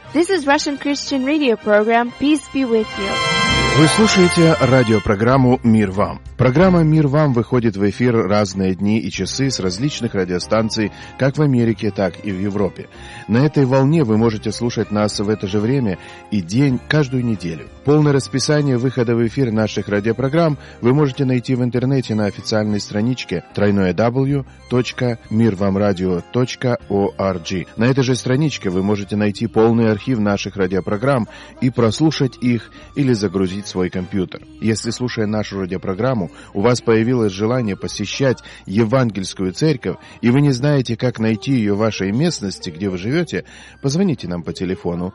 This is Russian Christian Radio program. Peace be with you. Вы слушаете радиопрограмму «Мир вам». Программа «Мир вам» выходит в эфир разные дни и часы с различных радиостанций, как в Америке, так и в Европе. На этой волне вы можете слушать нас в это же время и день каждую неделю. Полное расписание выхода в эфир наших радиопрограмм вы можете найти в интернете на официальной страничке www.mirvamradio.org. На этой же страничке вы можете найти полный архив наших радиопрограмм и прослушать их или загрузить в свой компьютер. Если, слушая нашу радиопрограмму, у вас появилось желание посещать евангельскую церковь, и вы не знаете, как найти ее в вашей местности, где вы живете, позвоните нам по телефону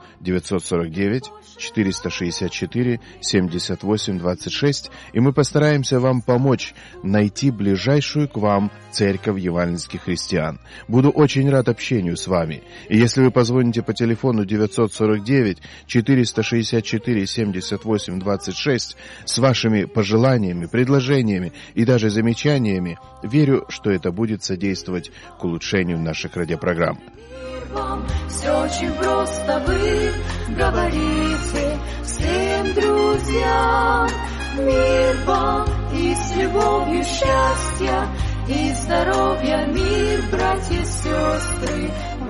949-464-78-26, и мы постараемся вам помочь найти ближайшую к вам церковь евангельских христиан. Буду очень рад общению с вами. И если вы позвоните по телефону 949-464-78-26 с вашими пожеланиями, предложениями и даже замечаниями, верю, что это будет содействовать к улучшению наших радиопрограмм. Все очень просто, вы говорите всем друзьям. Мир вам и с любовью счастья и здоровья, мир, братья и сестры,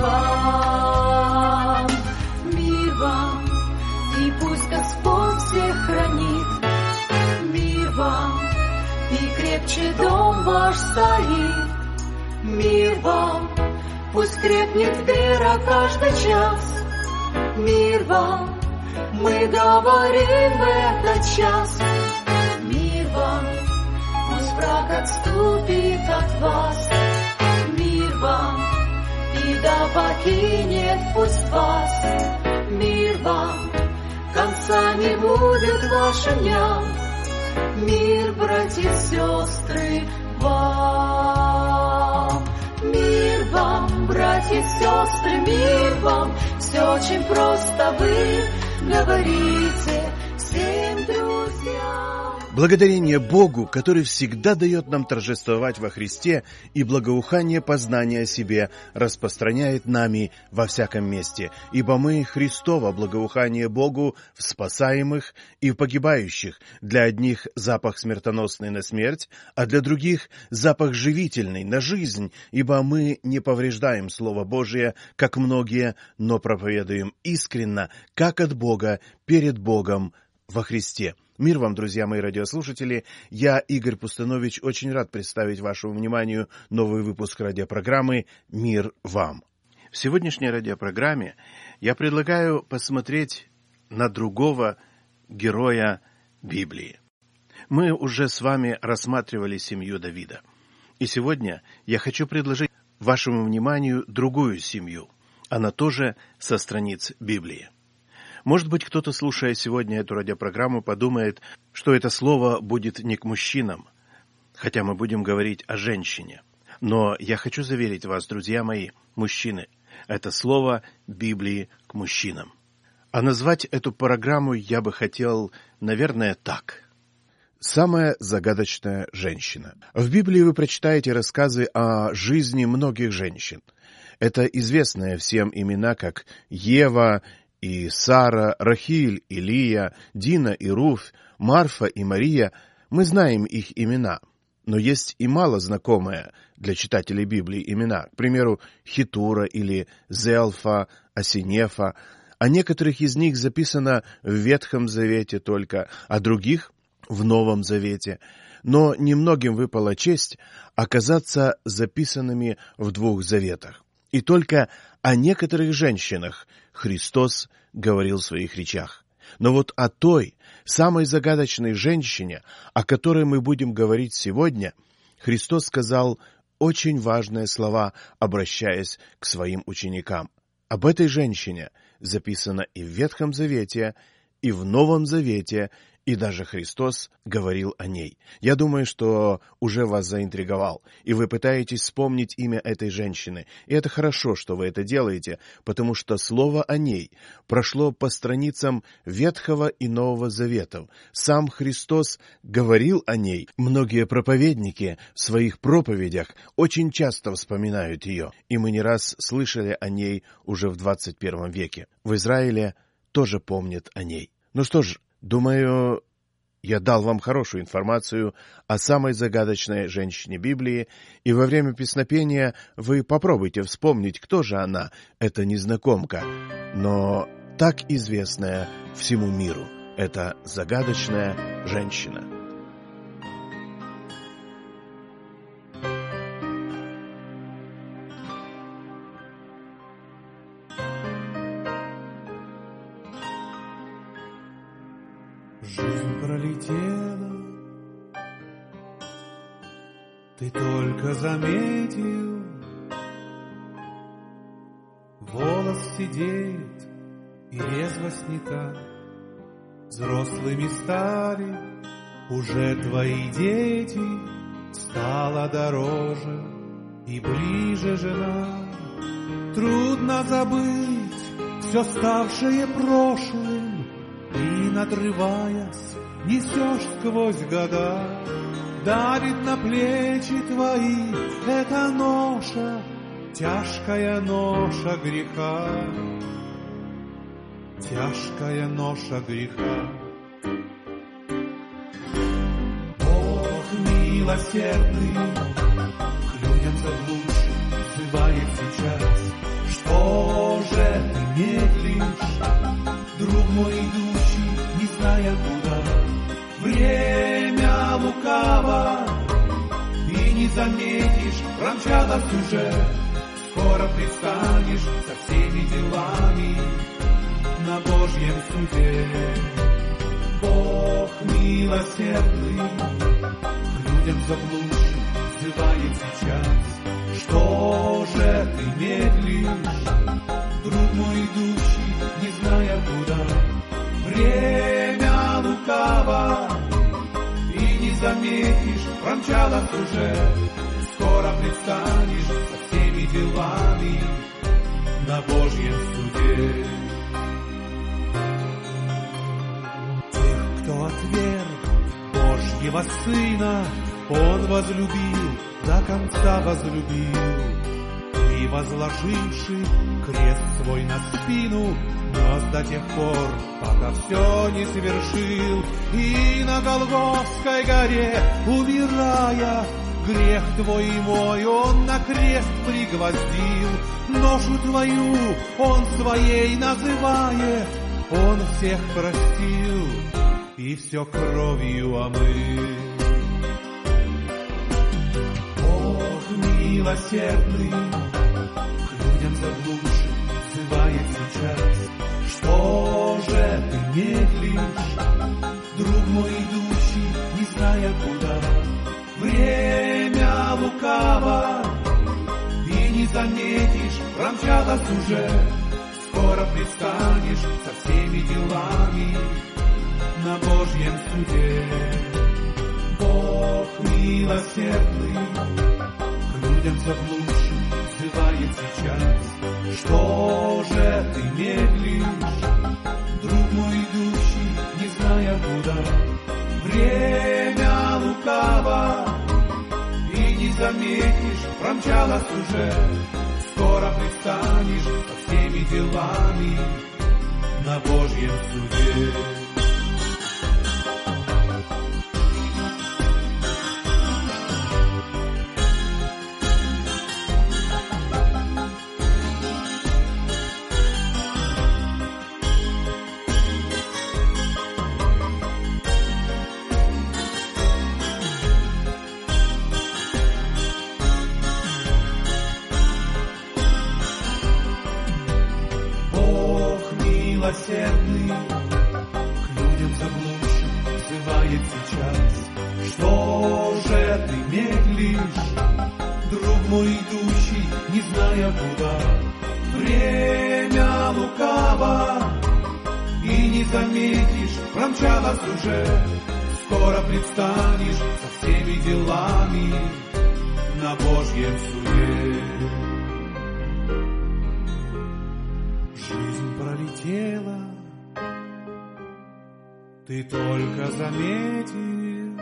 вам. Мир вам, и пусть Господь всех хранит. Мир вам, и крепче дом ваш стоит. Мир вам, пусть крепнет вера каждый час. Мир вам, мы говорим в этот час. Мир вам, пусть враг отступит от вас. Мир вам, и да покинет пусть вас. Мир вам, конца не будет вашим дням. Мир, братья и сестры, вам. Мир вам, братья и сестры, мир вам. Все очень просто, вы говорите всем друзьям. Благодарение Богу, который всегда дает нам торжествовать во Христе, и благоухание познания о себе распространяет нами во всяком месте, ибо мы Христово благоухание Богу в спасаемых и в погибающих, для одних запах смертоносный на смерть, а для других запах живительный на жизнь, ибо мы не повреждаем Слово Божие, как многие, но проповедуем искренно, как от Бога, перед Богом во Христе. Мир вам, друзья мои радиослушатели, я, Игорь Пустанович, очень рад представить вашему вниманию новый выпуск радиопрограммы «Мир вам». В сегодняшней радиопрограмме я предлагаю посмотреть на другого героя Библии. Мы уже с вами рассматривали семью Давида, и сегодня я хочу предложить вашему вниманию другую семью, она тоже со страниц Библии. Может быть, кто-то, слушая сегодня эту радиопрограмму, подумает, что это слово будет не к мужчинам, хотя мы будем говорить о женщине. Но я хочу заверить вас, друзья мои, мужчины, это слово Библии к мужчинам. А назвать эту программу я бы хотел, наверное, так. Самая загадочная женщина. В Библии вы прочитаете рассказы о жизни многих женщин. Это известные всем имена, как Ева и Сара, Рахиль и Лия, Дина и Руфь, Марфа и Мария. Мы знаем их имена, но есть и мало знакомые для читателей Библии имена. К примеру, Хитура или Зелфа, Асинефа. О некоторых из них записано в Ветхом Завете только, а других в Новом Завете. Но немногим выпала честь оказаться записанными в двух заветах. И только о некоторых женщинах Христос говорил в своих речах. Но вот о той, самой загадочной женщине, о которой мы будем говорить сегодня, Христос сказал очень важные слова, обращаясь к своим ученикам. Об этой женщине записано и в Ветхом Завете, и в Новом Завете, И даже Христос говорил о ней. Я думаю, что уже вас заинтриговал, и вы пытаетесь вспомнить имя этой женщины. И это хорошо, что вы это делаете, потому что слово о ней прошло по страницам Ветхого и Нового Заветов. Сам Христос говорил о ней. Многие проповедники в своих проповедях очень часто вспоминают ее, и мы не раз слышали о ней уже в 21 веке. В Израиле тоже помнят о ней. Ну что ж, думаю, я дал вам хорошую информацию о самой загадочной женщине Библии, и во время песнопения вы попробуйте вспомнить, кто же она, эта незнакомка, но так известная всему миру. Это загадочная женщина. Жизнь пролетела, ты только заметил, волос сидеет и резвость не та. Взрослыми стали уже твои дети, стала дороже и ближе жена. Трудно забыть все ставшее прошлым, и, надрываясь, несешь сквозь года. Давит на плечи твои эта ноша, тяжкая ноша греха, тяжкая ноша греха. Бог милосердный к людям заблудшим взывает сейчас. Что же ты медлишь, друг мой идущий, не зная куда? Время лукаво, и не заметишь, промчалось уже. Скоро предстанешь со всеми делами на Божьем суде. Бог милосердный к людям заблудшим взывает сейчас. Что же ты медлишь, друг мой идущий, не зная куда? Время лукаво, и не заметишь, промчалось уже. Скоро предстанешь со всеми делами на Божьем суде. Тех, кто отверг Божьего Сына, Он возлюбил, до конца возлюбил. И, возложивший крест свой на спину, нес до тех пор, пока все не совершил. И на Голгофской горе, умирая, грех твой и мой Он на крест пригвоздил. Ношу твою Он своей называет, Он всех простил и все кровью омыл. Бог милосердный к людям заблудшим взывает сейчас. Что же ты медлишь, друг мой идущий, не зная куда? Время лукаво, и не заметишь, промчалось уже. Скоро предстанешь со всеми делами на Божьем суде. Бог милосердный к людям заблудшим взывает сейчас. Что же ты медлишь, друг мой идущий, не зная куда? Время лукаво, и не заметишь, промчалось уже. Скоро предстанешь со всеми делами на Божьем суде. Милосердный к людям заблудшим взывает сейчас. Что же ты медлишь, друг мой идущий, не зная куда? Время лукаво, и не заметишь, промчалась уже. Скоро предстанешь со всеми делами на Божьем суде. Жизнь пролетела, ты только заметил.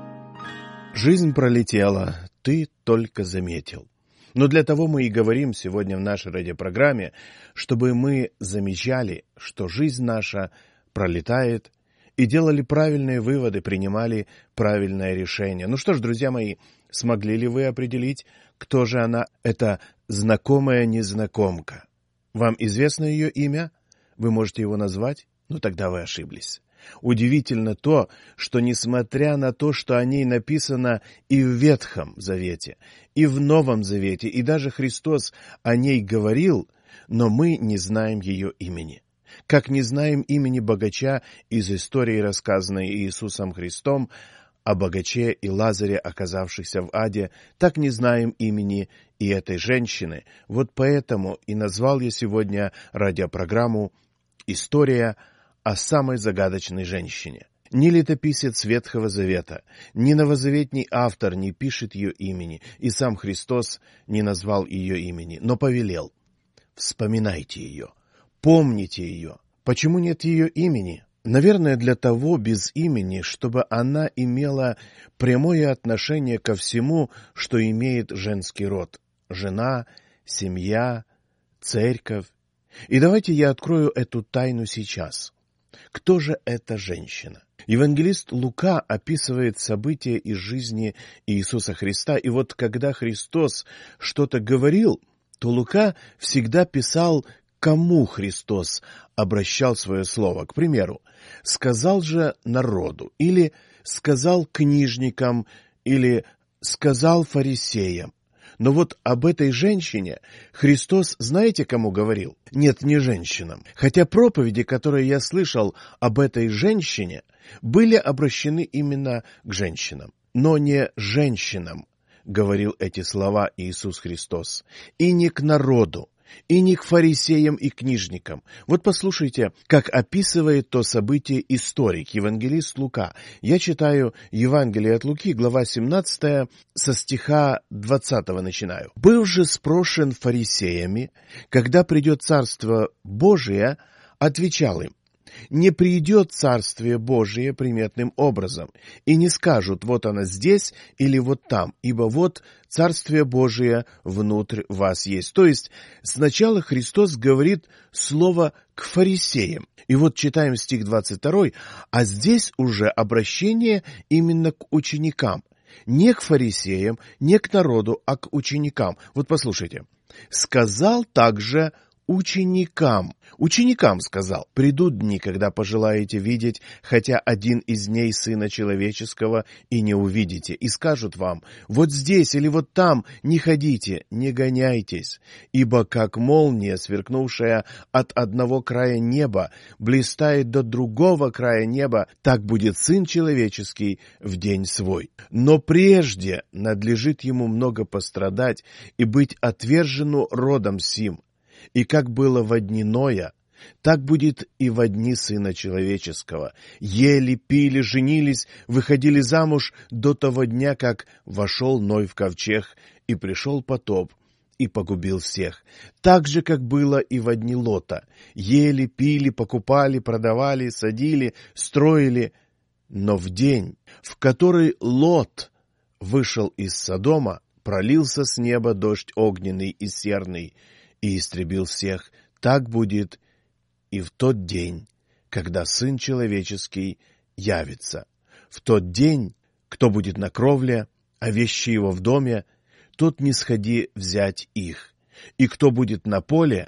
Жизнь пролетела, ты только заметил. Но для того мы и говорим сегодня в нашей радиопрограмме, чтобы мы замечали, что жизнь наша пролетает, и делали правильные выводы, принимали правильное решение. Ну что ж, друзья мои, смогли ли вы определить, кто же она, эта знакомая незнакомка? Вам известно ее имя? Вы можете его назвать? Ну тогда вы ошиблись. Удивительно то, что несмотря на то, что о ней написано и в Ветхом Завете, и в Новом Завете, и даже Христос о ней говорил, но мы не знаем ее имени. Как не знаем имени богача из истории, рассказанной Иисусом Христом, о богаче и Лазаре, оказавшихся в аде, так не знаем имени и этой женщины. Вот поэтому и назвал я сегодня радиопрограмму «История о самой загадочной женщине». Ни летописец Ветхого Завета, ни новозаветний автор не пишет ее имени, и сам Христос не назвал ее имени, но повелел: вспоминайте ее, помните ее. Почему нет ее имени? Наверное, для того без имени, чтобы она имела прямое отношение ко всему, что имеет женский род. Жена, семья, церковь. И давайте я открою эту тайну сейчас. Кто же эта женщина? Евангелист Лука описывает события из жизни Иисуса Христа. И вот когда Христос что-то говорил, то Лука всегда писал, кому Христос обращал свое слово. К примеру, «сказал же народу», или «сказал книжникам», или «сказал фарисеям». Но вот об этой женщине Христос знаете, кому говорил? Нет, не женщинам. Хотя проповеди, которые я слышал об этой женщине, были обращены именно к женщинам. Но не женщинам говорил эти слова Иисус Христос, и не к народу, и не к фарисеям и книжникам. Вот послушайте, как описывает то событие историк, евангелист Лука. Я читаю Евангелие от Луки, глава 17, со стиха 20 начинаю. «Был же спрошен фарисеями, когда придет Царство Божие, отвечал им: не придет Царствие Божие приметным образом, и не скажут, вот оно здесь или вот там, ибо вот Царствие Божие внутрь вас есть». То есть сначала Христос говорит слово к фарисеям. И вот читаем стих 22, а здесь уже обращение именно к ученикам. Не к фарисеям, не к народу, а к ученикам. Вот послушайте. «Сказал также ученикам». Ученикам сказал: «Придут дни, когда пожелаете видеть хотя один из дней Сына Человеческого, и не увидите, и скажут вам: вот здесь или вот там не ходите, не гоняйтесь, ибо как молния, сверкнувшая от одного края неба, блистает до другого края неба, так будет Сын Человеческий в день свой. Но прежде надлежит ему много пострадать и быть отвержену родом сим. И как было во дни Ноя, так будет и во дни Сына Человеческого. Ели, пили, женились, выходили замуж до того дня, как вошел Ной в ковчег, и пришел потоп, и погубил всех. Так же, как было и во дни Лота. Ели, пили, покупали, продавали, садили, строили. Но в день, в который Лот вышел из Содома, пролился с неба дождь огненный и серный, и истребил всех. Так будет и в тот день, когда Сын Человеческий явится. В тот день, кто будет на кровле, а вещи его в доме, тот не сходи взять их. И кто будет на поле,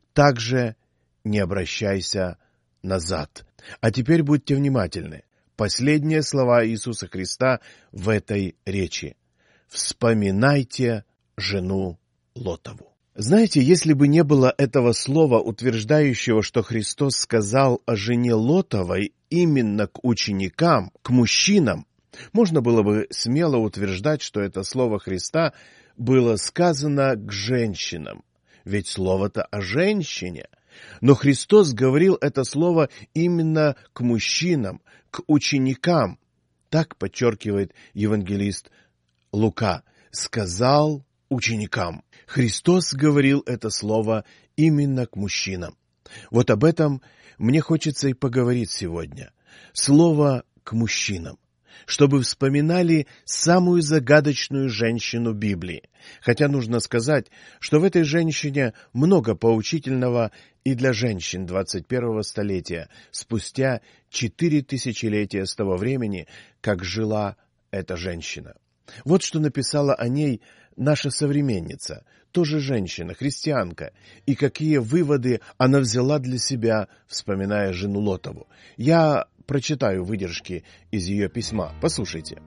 также не обращайся назад». А теперь будьте внимательны. Последние слова Иисуса Христа в этой речи. «Вспоминайте жену Лотову». Знаете, если бы не было этого слова, утверждающего, что Христос сказал о жене Лотовой именно к ученикам, к мужчинам, можно было бы смело утверждать, что это слово Христа было сказано к женщинам. Ведь слово-то о женщине. Но Христос говорил это слово именно к мужчинам, к ученикам. Так подчеркивает евангелист Лука. Сказал ученикам. Христос говорил это слово именно к мужчинам. Вот об этом мне хочется и поговорить сегодня. Слово к мужчинам. Чтобы вспоминали самую загадочную женщину Библии. Хотя нужно сказать, что в этой женщине много поучительного и для женщин 21 столетия, спустя 4 тысячелетия с того времени, как жила эта женщина. Вот что написала о ней наша современница, тоже женщина, христианка, и какие выводы она взяла для себя, вспоминая жену Лотову. Я прочитаю выдержки из ее письма. Послушайте.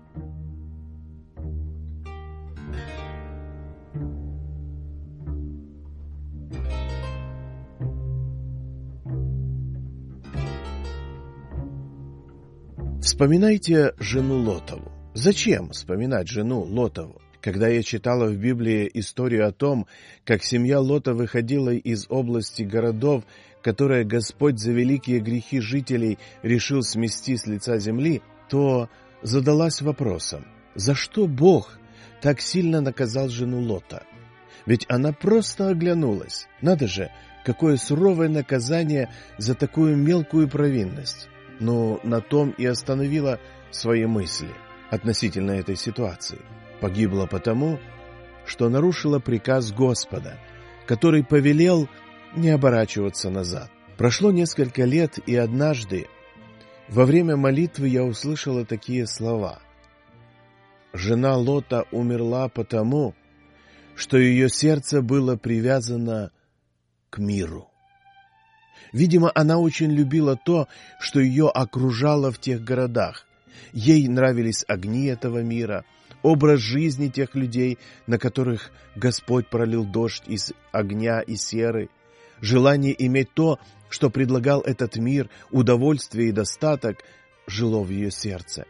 Вспоминайте жену Лотову. Зачем вспоминать жену Лотову? Когда я читала в Библии историю о том, как семья Лота выходила из области городов, которые Господь за великие грехи жителей решил смести с лица земли, то задалась вопросом, за что Бог так сильно наказал жену Лота? Ведь она просто оглянулась. Надо же, какое суровое наказание за такую мелкую провинность. Но на том и остановила свои мысли относительно этой ситуации. Погибла потому, что нарушила приказ Господа, который повелел не оборачиваться назад. Прошло несколько лет, и однажды во время молитвы я услышала такие слова. Жена Лота умерла потому, что ее сердце было привязано к миру. Видимо, она очень любила то, что ее окружало в тех городах. Ей нравились огни этого мира, образ жизни тех людей, на которых Господь пролил дождь из огня и серы, желание иметь то, что предлагал этот мир, удовольствие и достаток, жило в ее сердце.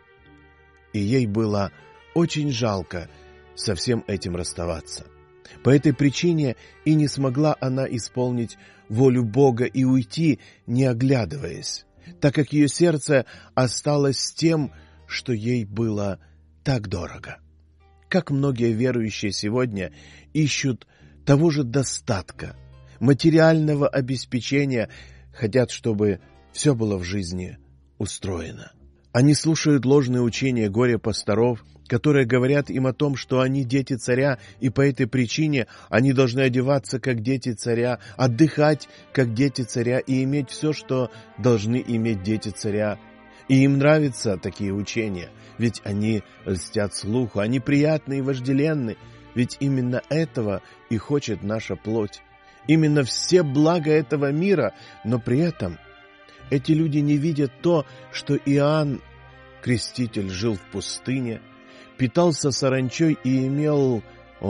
И ей было очень жалко со всем этим расставаться. По этой причине и не смогла она исполнить волю Бога и уйти, не оглядываясь, так как ее сердце осталось с тем, что ей было так дорого. Как многие верующие сегодня ищут того же достатка, материального обеспечения, хотят, чтобы все было в жизни устроено. Они слушают ложные учения горе-пасторов, которые говорят им о том, что они дети царя, и по этой причине они должны одеваться, как дети царя, отдыхать, как дети царя, и иметь все, что должны иметь дети царя. И им нравятся такие учения, ведь они льстят слуху, они приятны и вожделенны, ведь именно этого и хочет наша плоть. Именно все блага этого мира, но при этом эти люди не видят то, что Иоанн, Креститель, жил в пустыне, питался саранчой и имел,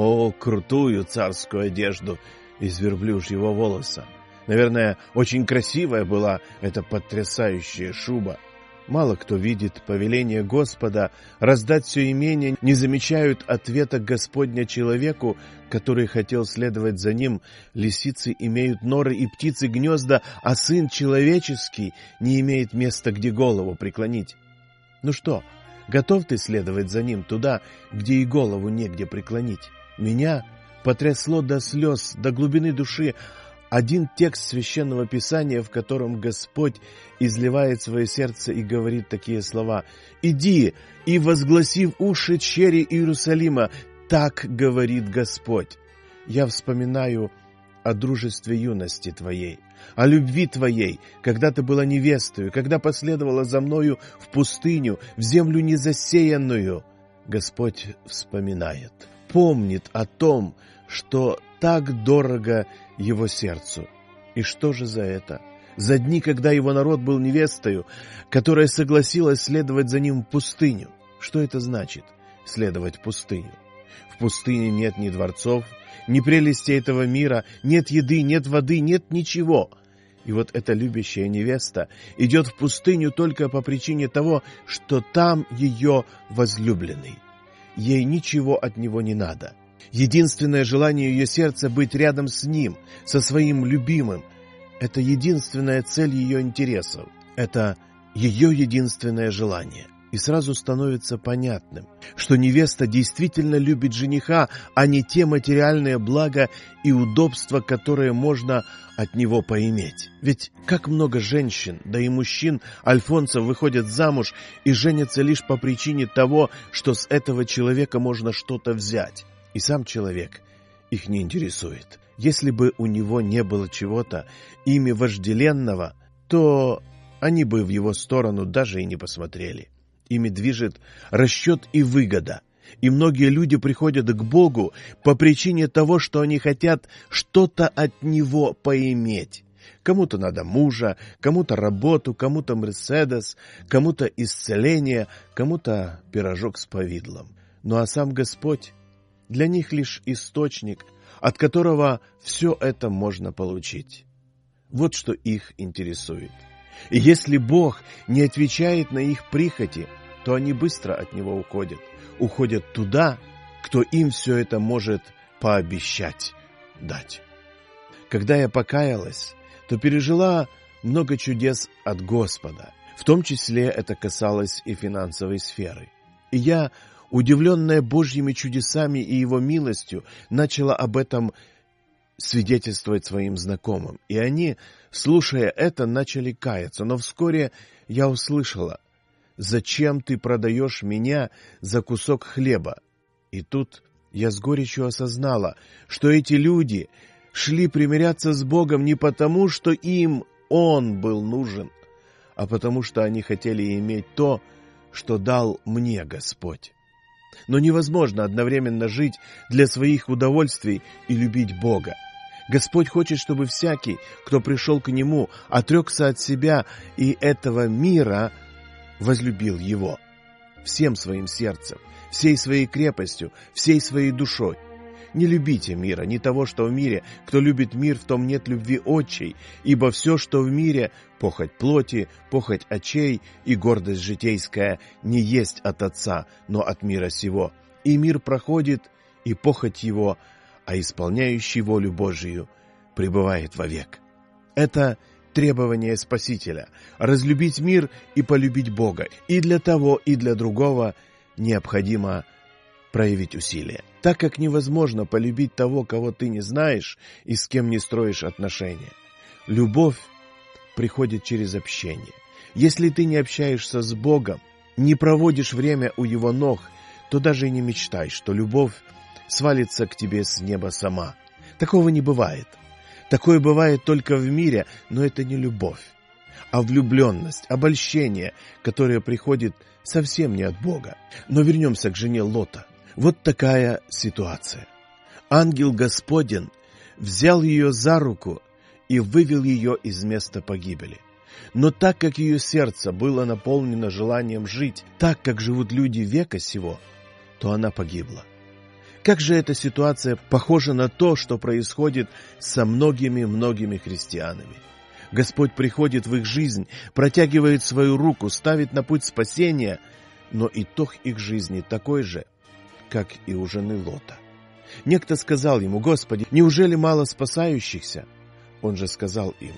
крутую царскую одежду из верблюжьего волоса. Наверное, очень красивая была эта потрясающая шуба. Мало кто видит повеление Господа раздать все имение, не замечают ответа Господня человеку, который хотел следовать за ним. Лисицы имеют норы и птицы гнезда, а сын человеческий не имеет места, где голову преклонить. Ну что, готов ты следовать за ним туда, где и голову негде преклонить? Меня потрясло до слез, до глубины души один текст Священного Писания, в котором Господь изливает свое сердце и говорит такие слова: «Иди и возгласи в уши чери Иерусалима, так говорит Господь». Я вспоминаю о дружестве юности твоей, о любви твоей, когда ты была невестою, когда последовала за мною в пустыню, в землю незасеянную. Господь вспоминает, помнит о том, что так дорого его сердцу. И что же за это? За дни, когда его народ был невестою, которая согласилась следовать за ним в пустыню. Что это значит, следовать в пустыню? В пустыне нет ни дворцов, ни прелести этого мира, нет еды, нет воды, нет ничего. И вот эта любящая невеста идет в пустыню только по причине того, что там ее возлюбленный. Ей ничего от него не надо. Единственное желание ее сердца — быть рядом с ним, со своим любимым. это единственная цель ее интересов, это ее единственное желание. И сразу становится понятным, что невеста действительно любит жениха, а не те материальные блага и удобства, которые можно от него поиметь. Ведь как много женщин, да и мужчин, альфонсов, выходят замуж и женятся лишь по причине того, что с этого человека можно что-то взять. И сам человек их не интересует. Если бы у него не было чего-то ими вожделенного, то они бы в его сторону даже и не посмотрели. Ими движет расчет и выгода. И многие люди приходят к Богу по причине того, что они хотят что-то от Него поиметь. Кому-то надо мужа, кому-то работу, кому-то Мерседес, кому-то исцеление, кому-то пирожок с повидлом. Ну а сам Господь для них лишь источник, от которого все это можно получить. Вот что их интересует. И если Бог не отвечает на их прихоти, то они быстро от Него уходят туда, кто им все это может пообещать дать. Когда я покаялась, то пережила много чудес от Господа, в том числе это касалось и финансовой сферы. И я, удивленная Божьими чудесами и Его милостью, начала об этом свидетельствовать своим знакомым. И они, слушая это, начали каяться. Но вскоре я услышала: «Зачем ты продаешь меня за кусок хлеба?» И тут я с горечью осознала, что эти люди шли примиряться с Богом не потому, что им Он был нужен, а потому что они хотели иметь то, что дал мне Господь. Но невозможно одновременно жить для своих удовольствий и любить Бога. Господь хочет, чтобы всякий, кто пришел к Нему, отрекся от себя и этого мира, возлюбил Его всем своим сердцем, всей своей крепостью, всей своей душой. Не любите мира, не того, что в мире. Кто любит мир, в том нет любви отчей, ибо все, что в мире, похоть плоти, похоть очей и гордость житейская, не есть от Отца, но от мира сего. И мир проходит, и похоть его, а исполняющий волю Божию пребывает вовек. Это требование Спасителя – разлюбить мир и полюбить Бога. И для того, и для другого необходимо проявить усилия. Так как невозможно полюбить того, кого ты не знаешь и с кем не строишь отношения. Любовь приходит через общение. Если ты не общаешься с Богом, не проводишь время у Его ног, то даже и не мечтай, что любовь свалится к тебе с неба сама. Такого не бывает. Такое бывает только в мире, но это не любовь, а влюбленность, обольщение, которое приходит совсем не от Бога. Но вернемся к жене Лота. Вот такая ситуация. Ангел Господень взял ее за руку и вывел ее из места погибели. Но так как ее сердце было наполнено желанием жить так, как живут люди века сего, то она погибла. Как же эта ситуация похожа на то, что происходит со многими христианами. Господь приходит в их жизнь, протягивает свою руку, ставит на путь спасения, но итог их жизни такой же, как и у жены Лота. Некто сказал ему: «Господи, неужели мало спасающихся?» Он же сказал им: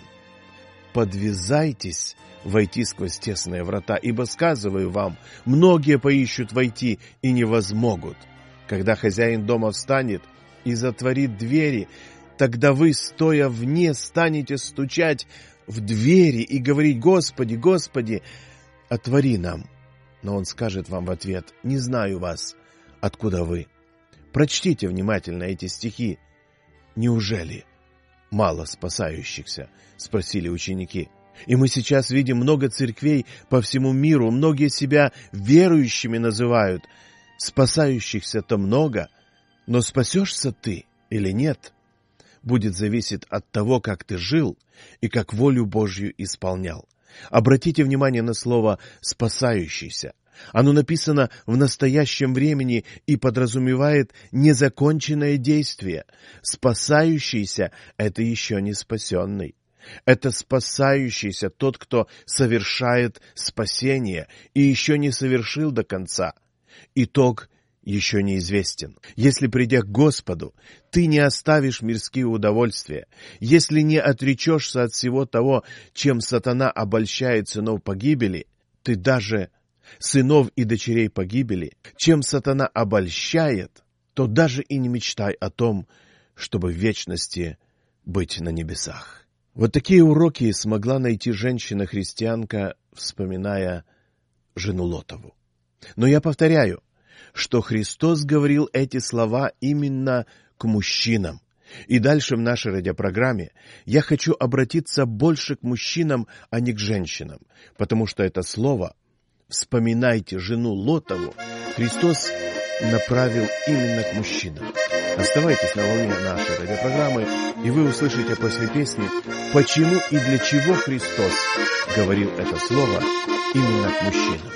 «Подвязайтесь войти сквозь тесные врата, ибо, сказываю вам, многие поищут войти и не возмогут. Когда хозяин дома встанет и затворит двери, тогда вы, стоя вне, станете стучать в двери и говорить: Господи, Господи, отвори нам. Но он скажет вам в ответ: не знаю вас, откуда вы. Прочтите внимательно эти стихи. Неужели мало спасающихся? Спросили ученики. И мы сейчас видим много церквей по всему миру, многие себя верующими называют. Спасающихся-то много, но спасешься ты или нет, будет зависеть от того, как ты жил и как волю Божью исполнял. Обратите внимание на слово «спасающийся». Оно написано в настоящем времени и подразумевает незаконченное действие. Спасающийся – это еще не спасенный. Это спасающийся тот, кто совершает спасение и еще не совершил до конца. Итог еще неизвестен. Если, придя к Господу, ты не оставишь мирские удовольствия, если не отречешься от всего того, чем сатана обольщает сынов погибели, ты даже сынов и дочерей погибели, чем сатана обольщает, то даже и не мечтай о том, чтобы в вечности быть на небесах. Вот такие уроки смогла найти женщина-христианка, вспоминая жену Лотову. Но я повторяю, что Христос говорил эти слова именно к мужчинам. И дальше в нашей радиопрограмме я хочу обратиться больше к мужчинам, а не к женщинам, потому что это слово «вспоминайте жену Лотову» Христос направил именно к мужчинам. Оставайтесь на волне нашей радиопрограммы, и вы услышите после песни, почему и для чего Христос говорил это слово именно к мужчинам.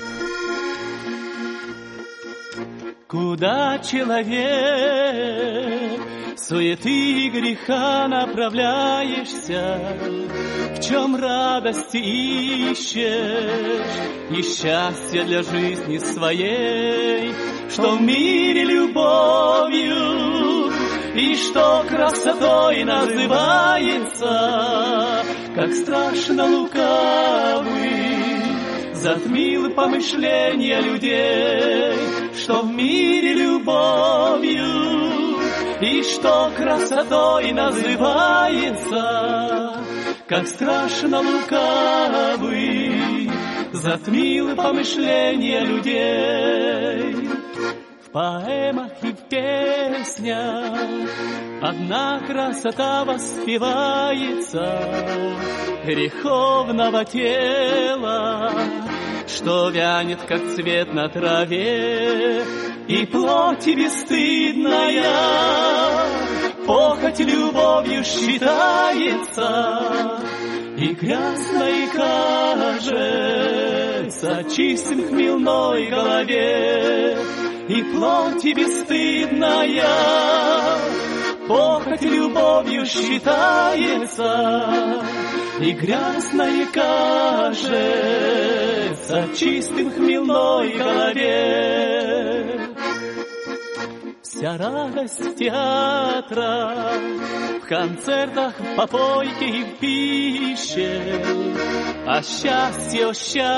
Куда человек суеты и греха направляешься, в чем радости ищешь и счастье для жизни своей, что в мире любовью и что красотой называется, как страшно лукавый затмил помышления людей, что в мире любовью и что красотой называется, как страшно лукавый затмил помышления людей. В поэмах и в песнях одна красота воспевается греховного тела, что вянет, как цвет на траве, и плоть бесстыдная похоть любовью считается, и грязной кажется чистым хмельной голове, и плоть бесстыдная похоть любовью считается, и грязной кажется чистым хмельной голове. Вся радость театра в концертах, в попойке и в пище, а счастье,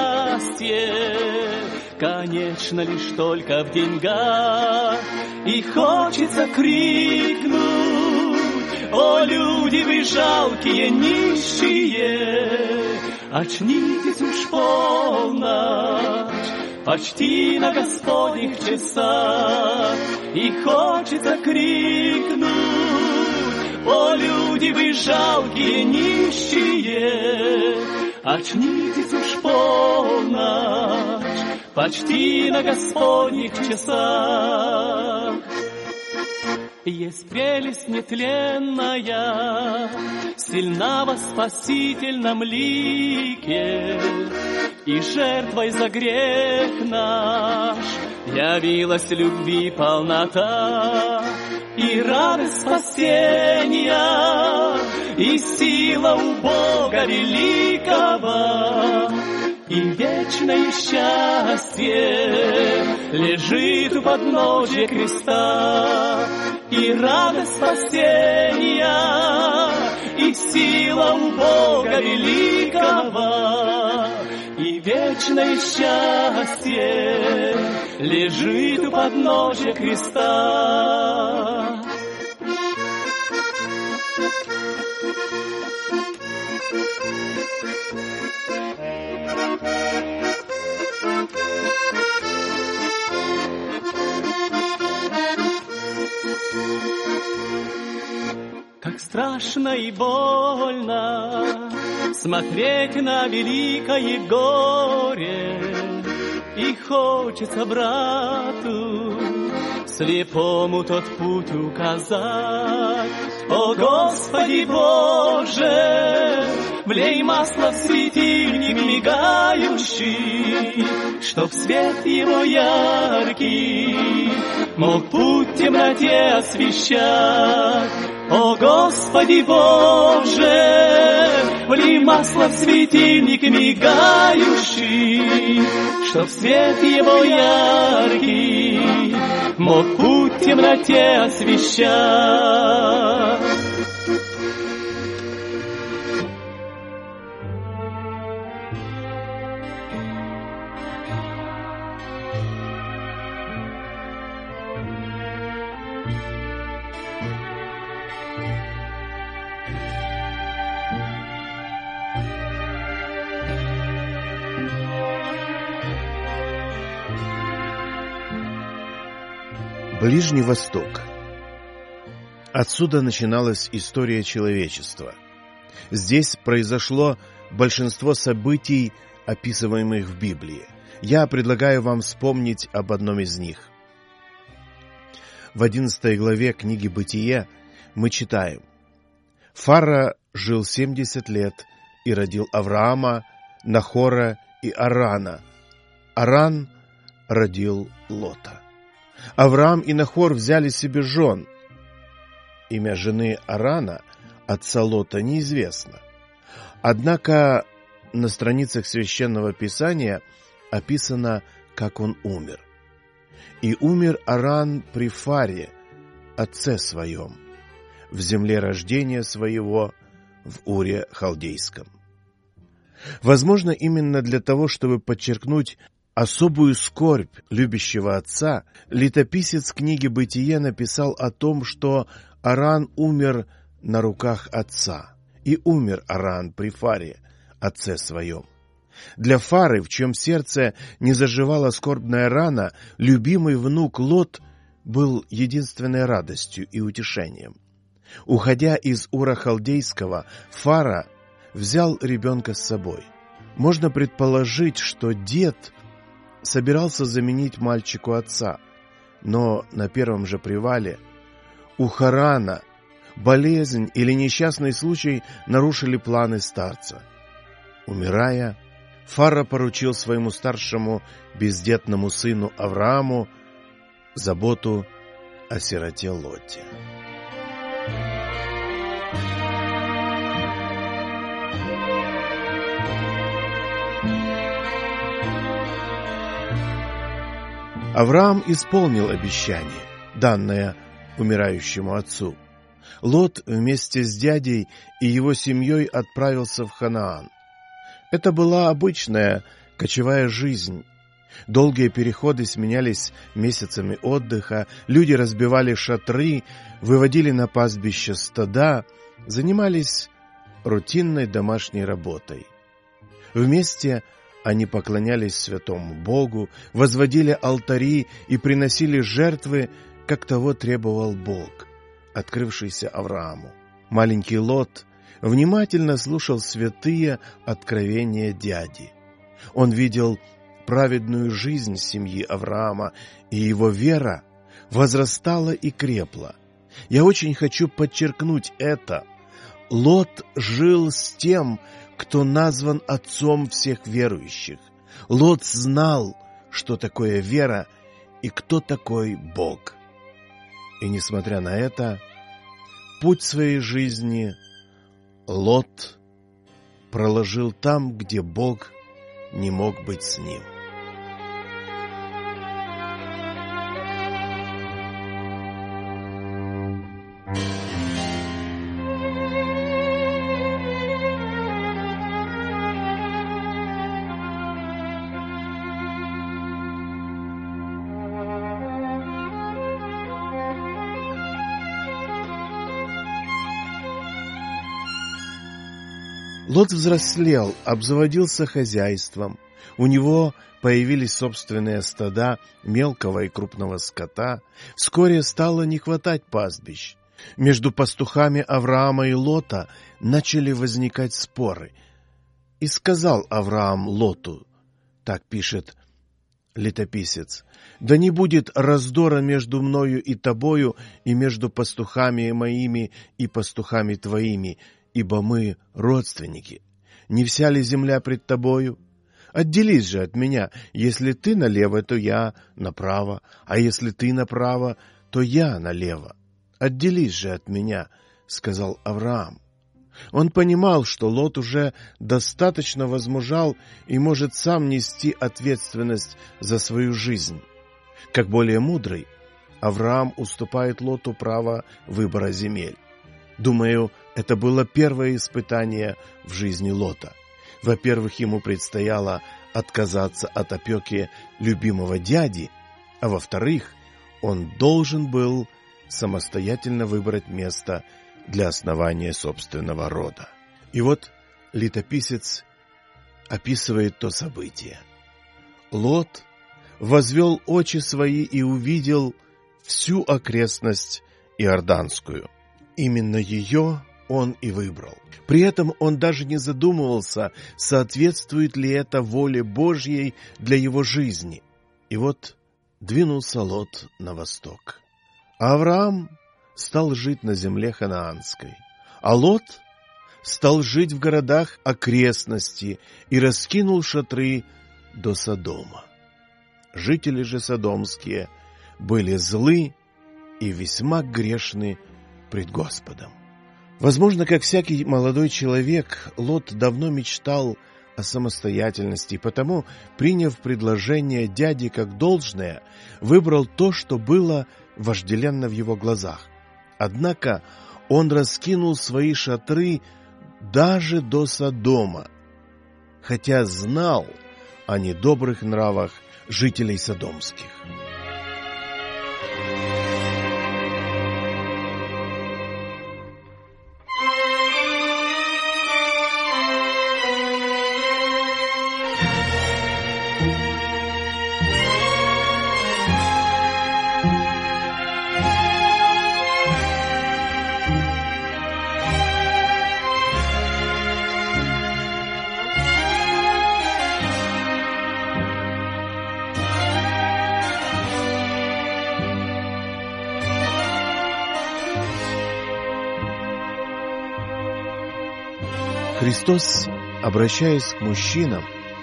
конечно, лишь только в деньгах. И хочется крикнуть: о, люди вы жалкие, нищие, очнитесь уж полночь, почти на Господних часах. И хочется крикнуть: о, люди вы жалкие, нищие, очнитесь уж полночь, почти на Господних часах. Есть прелесть нетленная, сильна во спасительном лике, и жертвой за грех наш явилась любви полнота, и радость спасения, и сила у Бога великого, и вечное счастье лежит у подножия креста, и радость спасения, и сила у Бога великого, и вечное счастье лежит у подножия креста. Как страшно и больно смотреть на великое горе, и хочется брату слепому тот путь указать. О, Господи Боже, влей масло в светильник мигающий, чтоб свет его яркий мог путь в темноте освещать. О, Господи Боже, влей масло в светильник мигающий, чтоб свет его яркий мог путь в темноте освещать. Ближний Восток. Отсюда начиналась история человечества. Здесь произошло большинство событий, описываемых в Библии. Я предлагаю вам вспомнить об одном из них. В 11 главе книги «Бытие» мы читаем: «Фара жил 70 лет и родил Авраама, Нахора и Арана. Аран родил Лота. Авраам и Нахор взяли себе жен. Имя жены Арана, отца Лота, неизвестно. Однако на страницах Священного Писания описано, как он умер. И умер Аран при Фаре, отце своем, в земле рождения своего, в Уре Халдейском». Возможно, именно для того, чтобы подчеркнуть особую скорбь любящего отца, летописец книги «Бытие» написал о том, что Аран умер на руках отца. И умер Аран при Фаре, отце своем. Для Фары, в чьем сердце не заживала скорбная рана, любимый внук Лот был единственной радостью и утешением. Уходя из Ура Халдейского, Фара взял ребенка с собой. Можно предположить, что дед собирался заменить мальчику отца, но на первом же привале у Харана болезнь или несчастный случай нарушили планы старца. Умирая, Фара поручил своему старшему бездетному сыну Аврааму заботу о сироте Лоте. Авраам исполнил обещание, данное умирающему отцу. Лот вместе с дядей и его семьей отправился в Ханаан. Это была обычная кочевая жизнь. Долгие переходы сменялись месяцами отдыха, люди разбивали шатры, выводили на пастбище стада, занимались рутинной домашней работой. Вместе они поклонялись святому Богу, возводили алтари и приносили жертвы, как того требовал Бог, открывшийся Аврааму. Маленький Лот внимательно слушал святые откровения дяди. Он видел праведную жизнь семьи Авраама, и его вера возрастала и крепла. Я очень хочу подчеркнуть это. Лот жил с тем, кто назван отцом всех верующих. Лот знал, что такое вера и кто такой Бог. И несмотря на это, путь своей жизни Лот проложил там, где Бог не мог быть с ним. Лот взрослел, обзаводился хозяйством. У него появились собственные стада мелкого и крупного скота. Вскоре стало не хватать пастбищ. Между пастухами Авраама и Лота начали возникать споры. «И сказал Авраам Лоту», так пишет летописец, «да не будет раздора между мною и тобою, и между пастухами моими и пастухами твоими, ибо мы родственники. Не вся ли земля пред тобою? Отделись же от меня. Если ты налево, то я направо, а если ты направо, то я налево. Отделись же от меня», — сказал Авраам. Он понимал, что Лот уже достаточно возмужал и может сам нести ответственность за свою жизнь. Как более мудрый, Авраам уступает Лоту право выбора земель. Думаю, это было первое испытание в жизни Лота. Во-первых, ему предстояло отказаться от опеки любимого дяди, а во-вторых, он должен был самостоятельно выбрать место для основания собственного рода. И вот летописец описывает то событие. Лот возвел очи свои и увидел всю окрестность Иорданскую. Именно ее он и выбрал. При этом он даже не задумывался, соответствует ли это воле Божьей для его жизни. И вот двинулся Лот на восток. А Авраам стал жить на земле ханаанской, а Лот стал жить в городах окрестности и раскинул шатры до Содома. Жители же содомские были злы и весьма грешны пред Господом. Возможно, как всякий молодой человек, Лот давно мечтал о самостоятельности, и потому, приняв предложение дяди как должное, выбрал то, что было вожделенно в его глазах. Однако он раскинул свои шатры даже до Содома, хотя знал о недобрых нравах жителей содомских. Христос, обращаясь к мужчинам,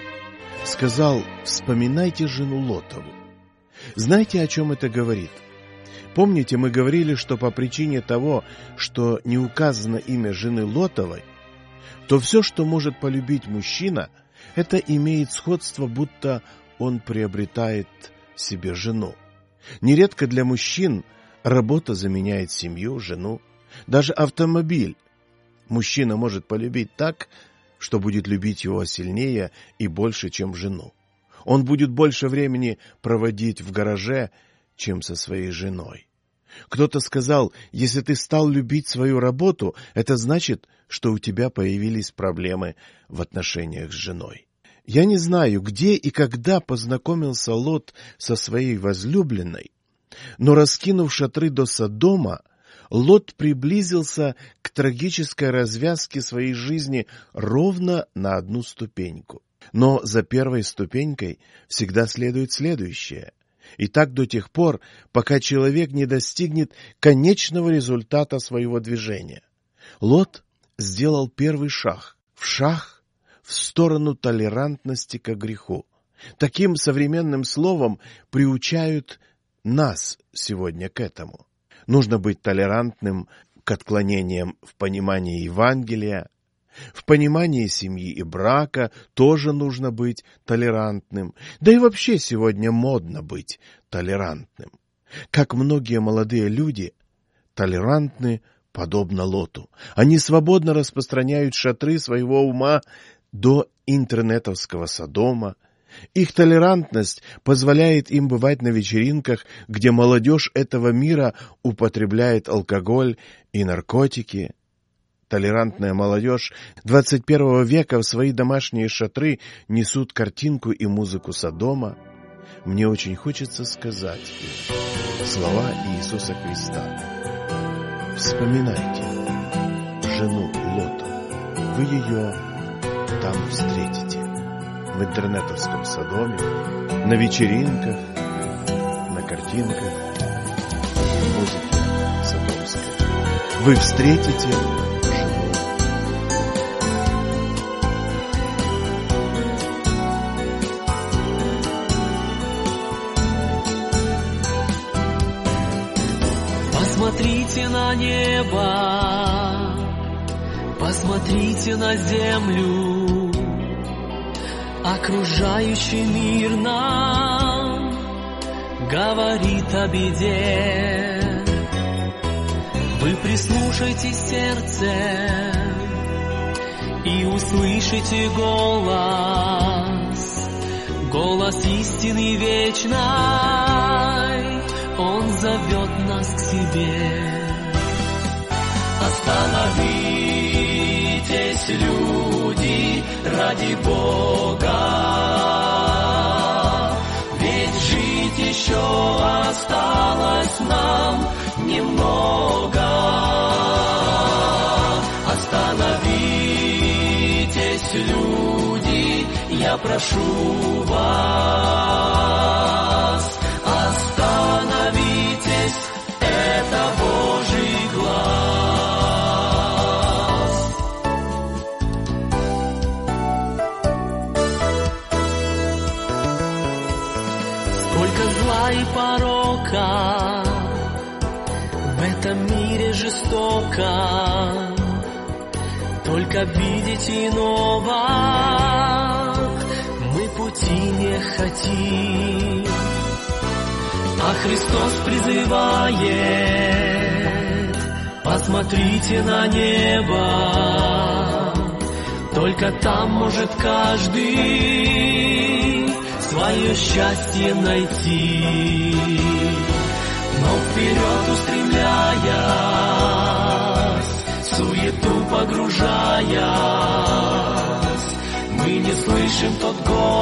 сказал: «Вспоминайте жену Лотову». Знаете, о чем это говорит? Помните, мы говорили, что по причине того, что не указано имя жены Лотовой, то все, что может полюбить мужчина, это имеет сходство, будто он приобретает себе жену. Нередко для мужчин работа заменяет семью, жену, даже автомобиль. Мужчина может полюбить так, что будет любить его сильнее и больше, чем жену. Он будет больше времени проводить в гараже, чем со своей женой. Кто-то сказал: если ты стал любить свою работу, это значит, что у тебя появились проблемы в отношениях с женой. Я не знаю, где и когда познакомился Лот со своей возлюбленной, но, раскинув шатры до Содома, Лот приблизился к трагической развязке своей жизни ровно на одну ступеньку. Но за первой ступенькой всегда следует следующее. И так до тех пор, пока человек не достигнет конечного результата своего движения. Лот сделал первый шаг в сторону толерантности к греху. Таким современным словом приучают нас сегодня к этому. Нужно быть толерантным к отклонениям в понимании Евангелия. В понимании семьи и брака тоже нужно быть толерантным. Да и вообще сегодня модно быть толерантным. Как многие молодые люди толерантны, подобно Лоту. Они свободно распространяют шатры своего ума до интернетовского Содома. Их толерантность позволяет им бывать на вечеринках, где молодежь этого мира употребляет алкоголь и наркотики. Толерантная молодежь 21 века в свои домашние шатры несут картинку и музыку Содома. Мне очень хочется сказать им слова Иисуса Христа. Вспоминайте жену Лота. Вы ее там встретите. В интернетовском Содоме, на вечеринках, на картинках, в музыке содомской. Вы встретите жену. Посмотрите на небо, посмотрите на землю. Окружающий мир нам говорит о беде. Вы прислушайтесь сердцем и услышите голос истины вечной. Он зовет нас к себе. Остановитесь, люди, ради Бога, ведь жить еще осталось нам немного. Остановитесь, люди, я прошу вас. Остановитесь, это Божий глаз. Сколько зла и порока в этом мире жестоко, только видеть иного мы пути не хотим. А Христос призывает: посмотрите на небо, только там может каждый свое счастье найти. Но вперед устремляясь, суету погружаясь, мы не слышим тот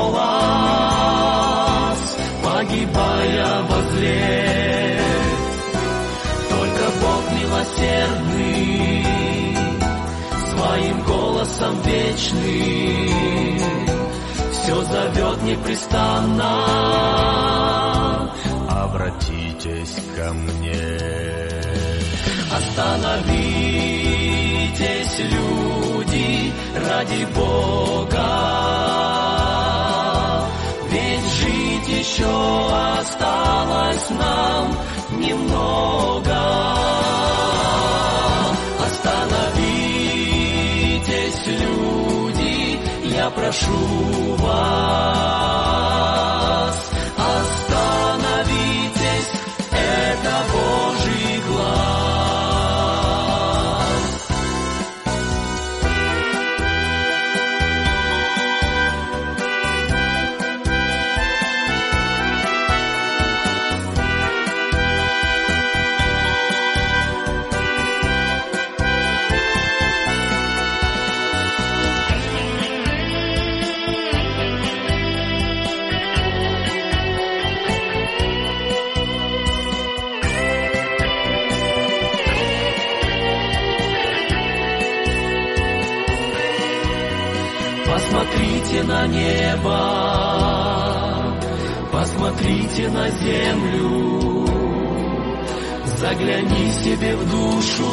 голос, погибая во зле. Только Бог милосердный, своим голосом вечным, все зовет непрестанно: обратитесь ко мне. Остановитесь, люди, ради Бога, ведь жить еще осталось нам немного. Остановитесь, люди, я прошу вас. Остановитесь, это Божий глаз. Посмотрите на небо, посмотрите на землю, загляни себе в душу,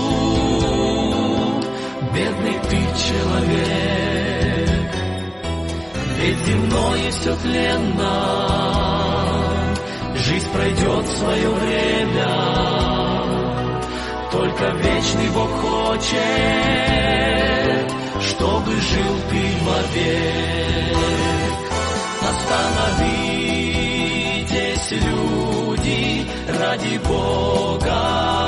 бедный ты человек. Ведь земное все тленно, жизнь пройдет свое время, только вечный Бог хочет, чтобы жил ты вовек. Остановитесь, люди, ради Бога,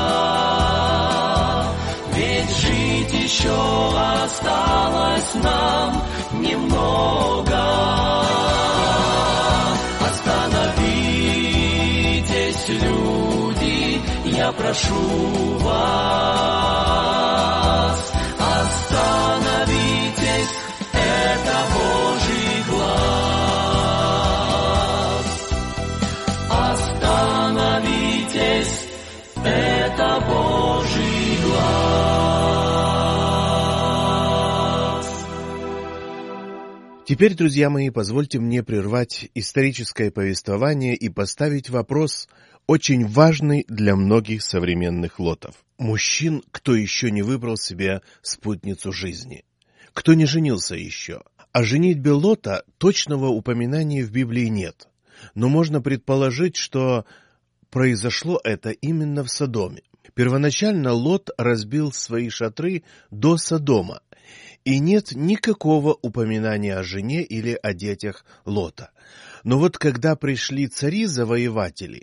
ведь жить еще осталось нам немного. Остановитесь, люди, я прошу вас. Остановитесь, это Божий глаз. Остановитесь, это Божий глаз. Теперь, друзья мои, позвольте мне прервать историческое повествование и поставить вопрос, очень важный для многих современных лотов. Мужчин, кто еще не выбрал себе спутницу жизни, кто не женился еще. О женитьбе Лота точного упоминания в Библии нет, но можно предположить, что произошло это именно в Содоме. Первоначально Лот разбил свои шатры до Содома, и нет никакого упоминания о жене или о детях Лота. Но вот когда пришли цари-завоеватели,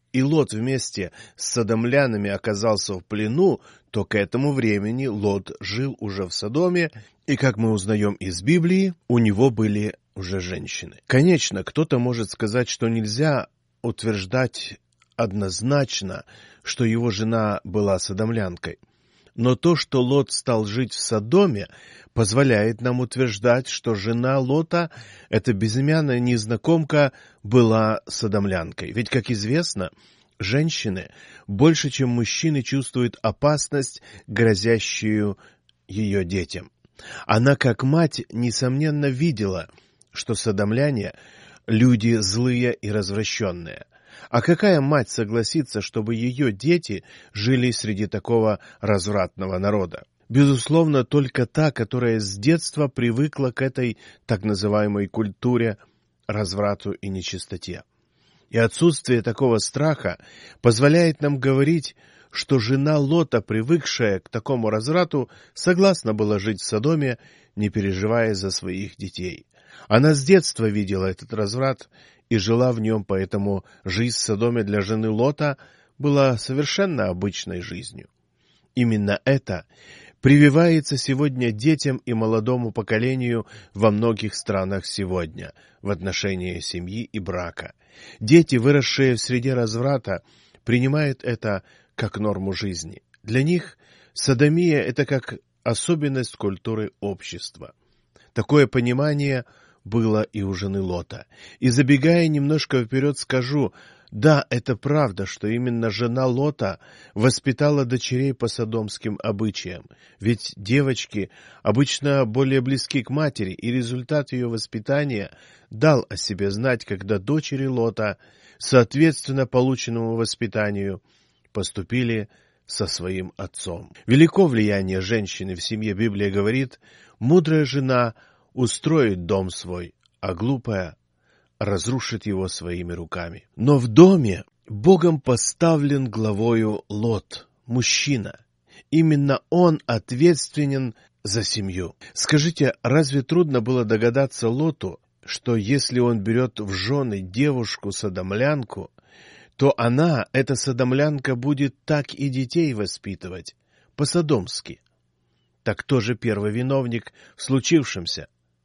и Лот вместе с содомлянами оказался в плену, то к этому времени Лот жил уже в Содоме, и, как мы узнаем из Библии, у него были уже женщины. Конечно, кто-то может сказать, что нельзя утверждать однозначно, что его жена была содомлянкой. Но то, что Лот стал жить в Содоме, позволяет нам утверждать, что жена Лота, эта безымянная незнакомка, была содомлянкой. Ведь, как известно, женщины больше, чем мужчины, чувствуют опасность, грозящую ее детям. Она, как мать, несомненно видела, что содомляне – люди злые и развращенные. А какая мать согласится, чтобы ее дети жили среди такого развратного народа? Безусловно, только та, которая с детства привыкла к этой так называемой культуре, разврату и нечистоте. И отсутствие такого страха позволяет нам говорить, что жена Лота, привыкшая к такому разврату, согласна была жить в Содоме, не переживая за своих детей. Она с детства видела этот разврат и жила в нем, поэтому жизнь в Содоме для жены Лота была совершенно обычной жизнью. Именно это прививается сегодня детям и молодому поколению во многих странах сегодня в отношении семьи и брака. Дети, выросшие в среде разврата, принимают это как норму жизни. Для них содомия – это как особенность культуры общества. Такое понимание было и у жены Лота. И забегая немножко вперед, скажу, да, это правда, что именно жена Лота воспитала дочерей по содомским обычаям. Ведь девочки обычно более близки к матери, и результат ее воспитания дал о себе знать, когда дочери Лота, соответственно полученному воспитанию, поступили со своим отцом. Велико влияние женщины в семье. Библия говорит, мудрая жена устроит дом свой, а глупая разрушит его своими руками. Но в доме Богом поставлен главою Лот, мужчина. Именно он ответственен за семью. Скажите, разве трудно было догадаться Лоту, что если он берет в жены девушку-содомлянку, то она, эта содомлянка, будет так и детей воспитывать, по-содомски? Так кто же первый виновник в случившемся?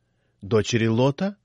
Дочери Лота?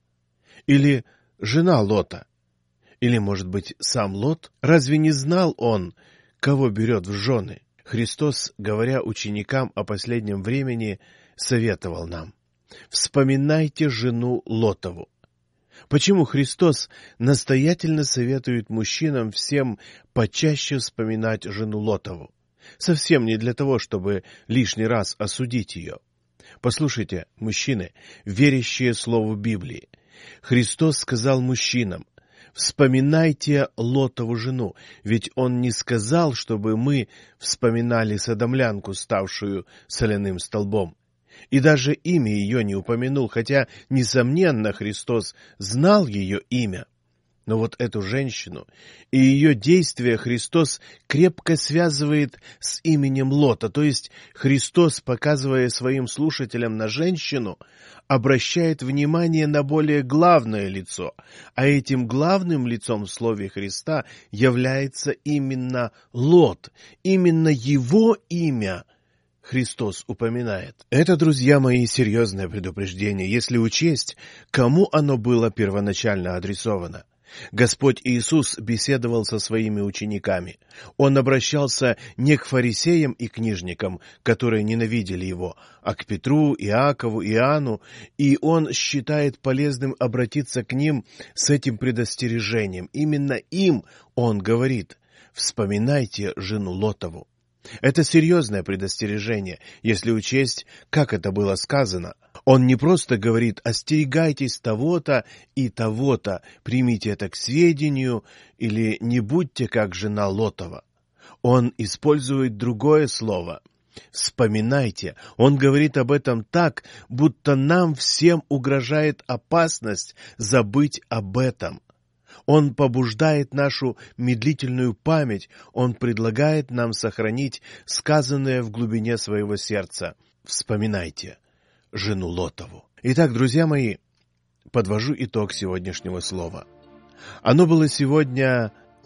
Или жена Лота? Или, может быть, сам Лот? Разве не знал он, кого берет в жены? Христос, говоря ученикам о последнем времени, советовал нам: вспоминайте жену Лотову. Почему Христос настоятельно советует мужчинам всем почаще вспоминать жену Лотову? Совсем не для того, чтобы лишний раз осудить ее. Послушайте, мужчины, верящие Слову Библии, Христос сказал мужчинам: вспоминайте Лотову жену, ведь Он не сказал, чтобы мы вспоминали содомлянку, ставшую соляным столбом. И даже имя ее не упомянул, хотя, несомненно, Христос знал ее имя. Но вот эту женщину и ее действия Христос крепко связывает с именем Лота. То есть Христос, показывая своим слушателям на женщину, обращает внимание на более главное лицо. А этим главным лицом в Слове Христа является именно Лот. Именно его имя Христос упоминает. Это, друзья мои, серьезное предупреждение, если учесть, кому оно было первоначально адресовано. Господь Иисус беседовал со своими учениками. Он обращался не к фарисеям и книжникам, которые ненавидели его, а к Петру, Иакову, Иоанну, и он считает полезным обратиться к ним с этим предостережением. Именно им он говорит: вспоминайте жену Лотову. Это серьезное предостережение, если учесть, как это было сказано. Он не просто говорит: остерегайтесь того-то и того-то, примите это к сведению, или не будьте как жена Лотова. Он использует другое слово. Вспоминайте. Он говорит об этом так, будто нам всем угрожает опасность забыть об этом. Он побуждает нашу медлительную память, он предлагает нам сохранить сказанное в глубине своего сердца. Вспоминайте жену Лотову. Итак, друзья мои, подвожу итог сегодняшнего слова. Оно было сегодня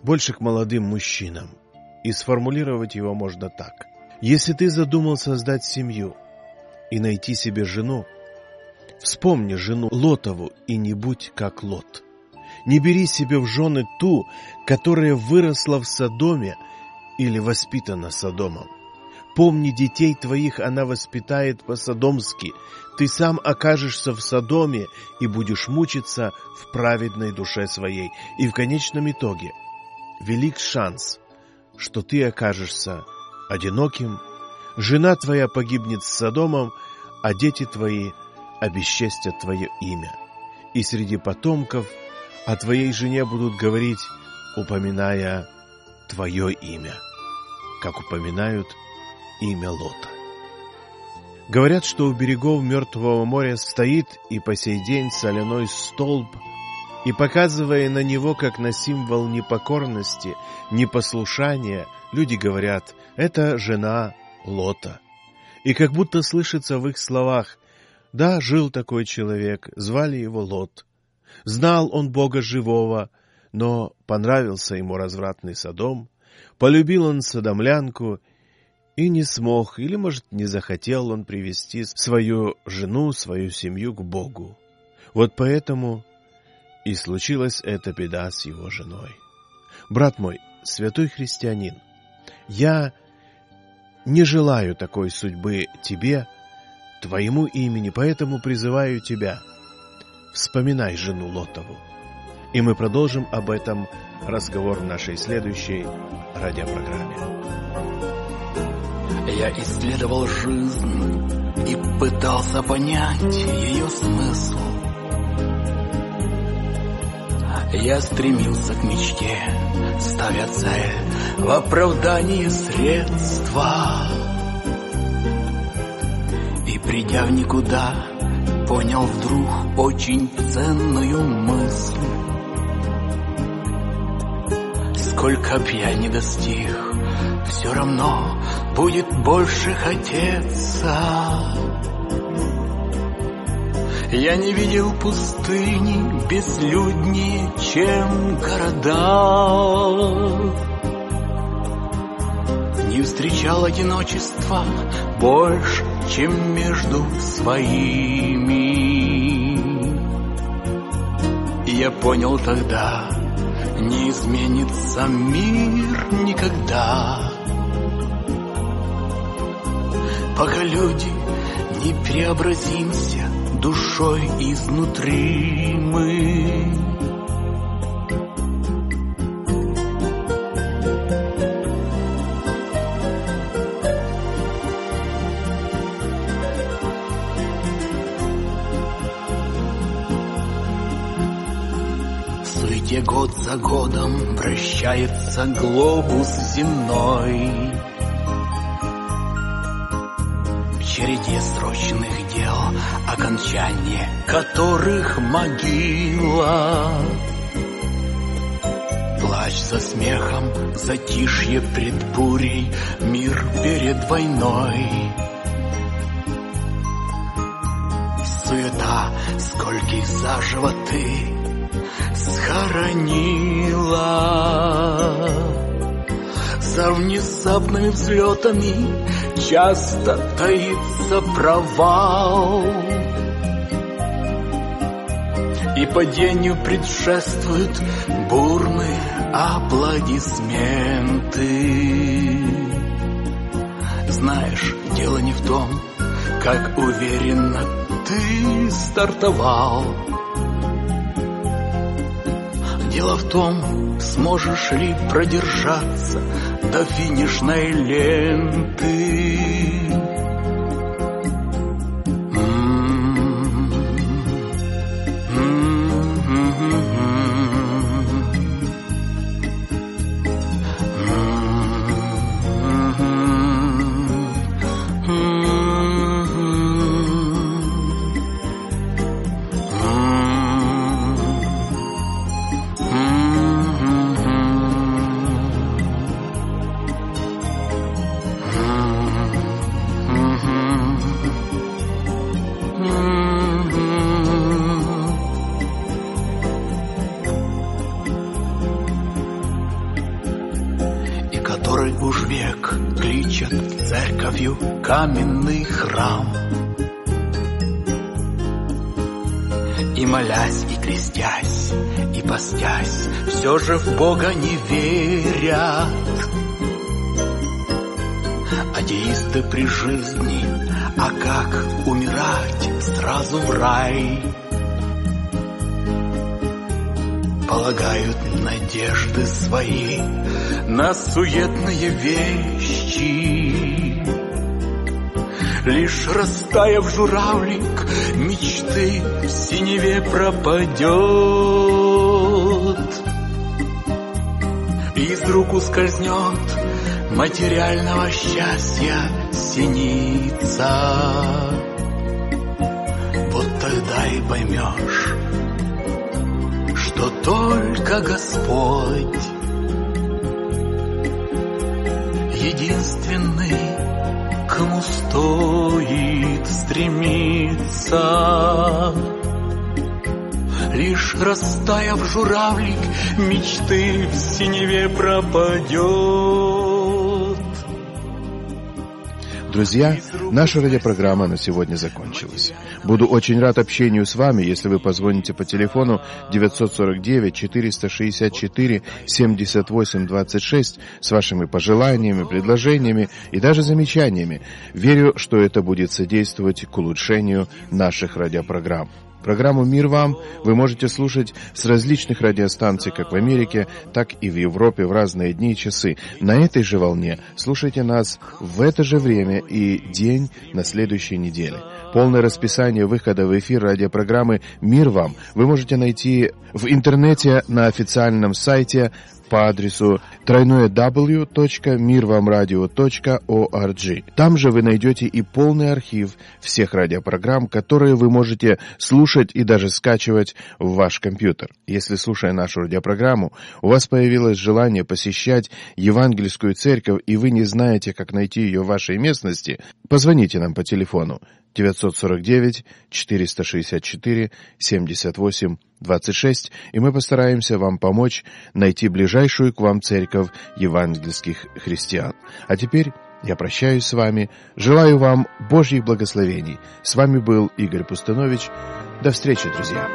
больше к молодым мужчинам. И сформулировать его можно так. Если ты задумал создать семью и найти себе жену, вспомни жену Лотову и не будь как Лот. Не бери себе в жены ту, которая выросла в Содоме или воспитана Содомом. Помни, детей твоих она воспитает по-содомски. Ты сам окажешься в Содоме и будешь мучиться в праведной душе своей. И в конечном итоге велик шанс, что ты окажешься одиноким, жена твоя погибнет с Содомом, а дети твои обесчестят твое имя. И среди потомков о твоей жене будут говорить, упоминая твое имя, как упоминают имя Лота. Говорят, что у берегов Мертвого моря стоит и по сей день соляной столб, и, показывая на него как на символ непокорности, непослушания, люди говорят, это жена Лота. И как будто слышится в их словах, да, жил такой человек, звали его Лот. Знал он Бога живого, но понравился ему развратный Содом, полюбил он содомлянку и не смог, или, может, не захотел он привести свою жену, свою семью к Богу. Вот поэтому и случилась эта беда с его женой. Брат мой, святой христианин, я не желаю такой судьбы тебе, твоему имени, поэтому призываю тебя, вспоминай жену Лотову. И мы продолжим об этом разговор в нашей следующей радиопрограмме. Я исследовал жизнь и пытался понять ее смысл. Я стремился к мечте, ставя цель в оправдании средства. И придя в никуда, понял вдруг очень ценную мысль. Сколько б я ни достиг, все равно будет больше хотеться. Я не видел пустыни безлюднее, чем города. Не встречал одиночества больше, чем между своими. И я понял тогда, не изменится мир никогда, пока люди не преобразимся душой изнутри мы. В суете год за годом вращается глобус земной. В череде срочных дел, окончание которых могила. Плач за смехом, затишье пред бурей, мир перед войной. Суета, скольких заживо ты схоронила. За внезапными взлетами часто таится провал, и падению предшествуют бурные аплодисменты. Знаешь, дело не в том, как уверенно ты стартовал. Дело в том, сможешь ли продержаться до финишной ленты. каменный храм. И молясь, и крестясь, и постясь, все же в Бога не верят. Атеисты при жизни, а как умирать сразу в рай? Полагают надежды свои на суетные вещи. Лишь растаяв журавлик, мечты в синеве пропадет. Из рук ускользнет материального счастья синица. Вот тогда и поймешь, что только Господь единственный, кому стоит стремиться. Лишь растаяв журавлик, мечты в синеве пропадет. Друзья, наша радиопрограмма на сегодня закончилась. Буду очень рад общению с вами, если вы позвоните по телефону 949-464-78-26 с вашими пожеланиями, предложениями и даже замечаниями. Верю, что это будет содействовать к улучшению наших радиопрограмм. Программу «Мир вам» вы можете слушать с различных радиостанций, как в Америке, так и в Европе в разные дни и часы. На этой же волне слушайте нас в это же время и день на следующей неделе. Полное расписание выхода в эфир радиопрограммы «Мир вам» вы можете найти в интернете на официальном сайте по адресу www.mirvamradio.org. Там же вы найдете и полный архив всех радиопрограмм, которые вы можете слушать и даже скачивать в ваш компьютер. Если, слушая нашу радиопрограмму, у вас появилось желание посещать Евангельскую церковь, и вы не знаете, как найти ее в вашей местности, позвоните нам по телефону 949-464-78-26, и мы постараемся вам помочь найти ближайшую к вам церковь евангельских христиан. А теперь я прощаюсь с вами, желаю вам Божьих благословений. С вами был Игорь Пустанович. До встречи, друзья!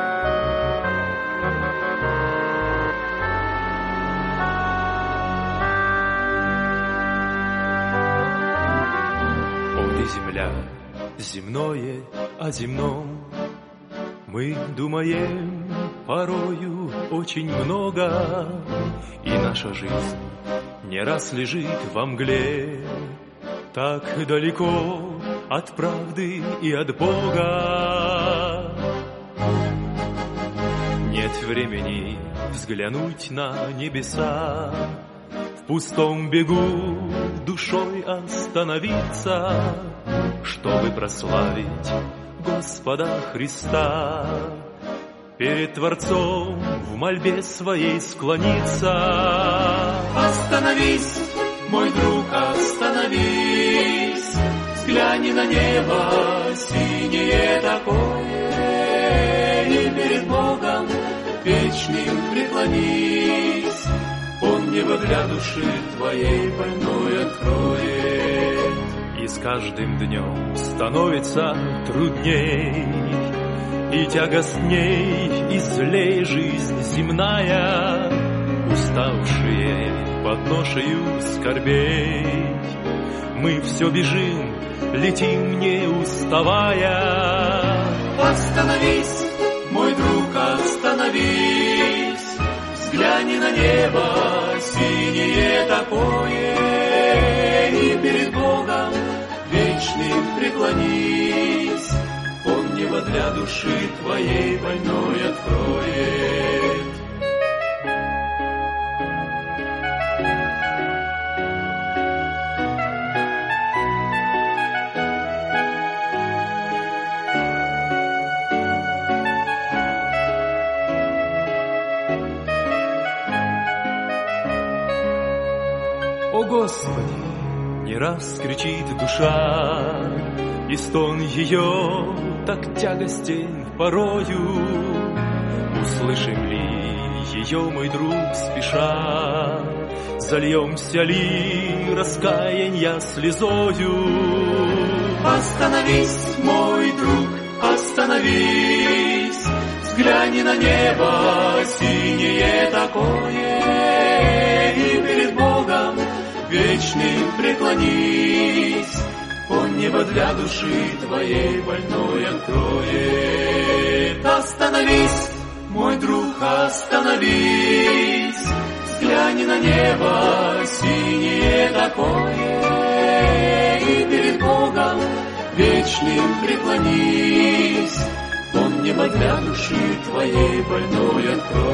Земное о земном мы думаем порою очень много, и наша жизнь не раз лежит во мгле, так далеко от правды и от Бога. Нет времени взглянуть на небеса, в пустом бегу душой остановиться, чтобы прославить Господа Христа, перед Творцом в мольбе своей склониться. Остановись, мой друг, остановись, взгляни на небо синее такое, и перед Богом вечным преклонись. Он небо для души твоей больной откроет. И с каждым днем становится трудней, и тягостней, и злей жизнь земная, уставшие под ношею скорбей. Мы все бежим, летим, не уставая. Остановись, мой друг, остановись, взгляни на небо синее такое, и перед Богом вечным преклонись. Он небо для души твоей больной откроет. О Господи, не раз кричит душа, и стон ее так тягостен порою. Услышим ли ее, мой друг, спеша? Зальемся ли раскаянья слезою? Остановись, мой друг, остановись, взгляни на небо синее такое, и перед Богом вечным преклонись. Он небо для души твоей больной откроет. Остановись, мой друг, остановись, взгляни на небо синее такое, и перед Богом вечным преклонись. Он небо для души твоей больной откроет.